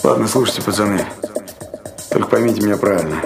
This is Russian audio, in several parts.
Ладно, слушайте, пацаны. Только поймите меня правильно.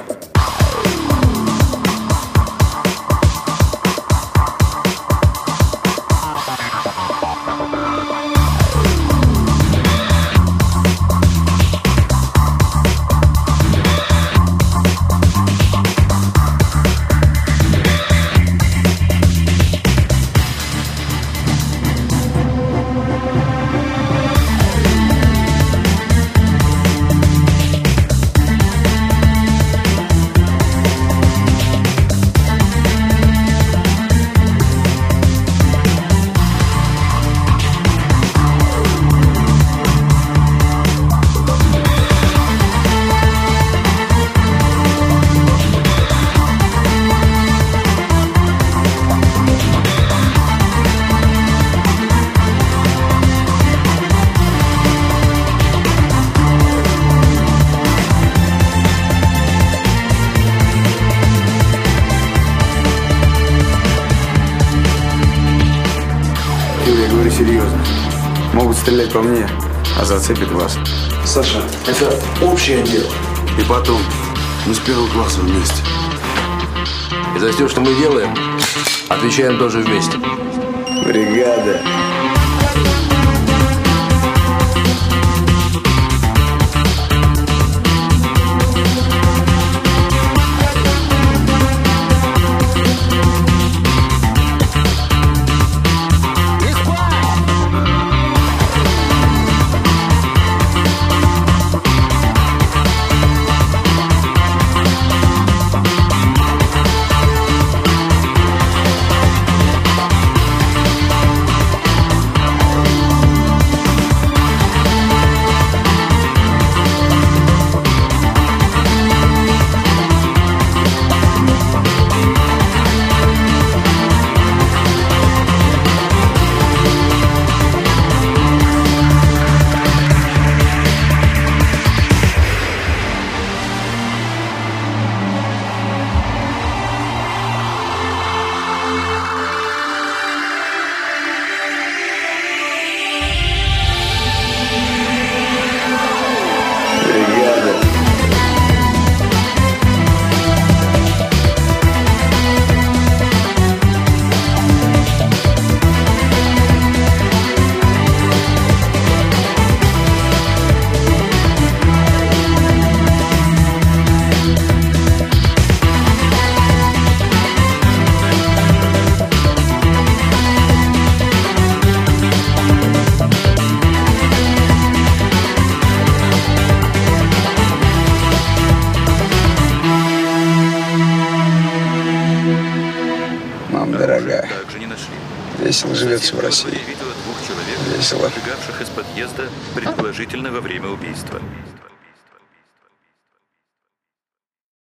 Я говорю серьезно. Могут стрелять по мне, а зацепит вас. Саша, это общее дело. И потом, мы с первого класса вместе. И за все, что мы делаем, отвечаем тоже вместе. Бригада. Мама дорогая, весело живется в России. Весело. Из подъезда, предположительно во время убийства.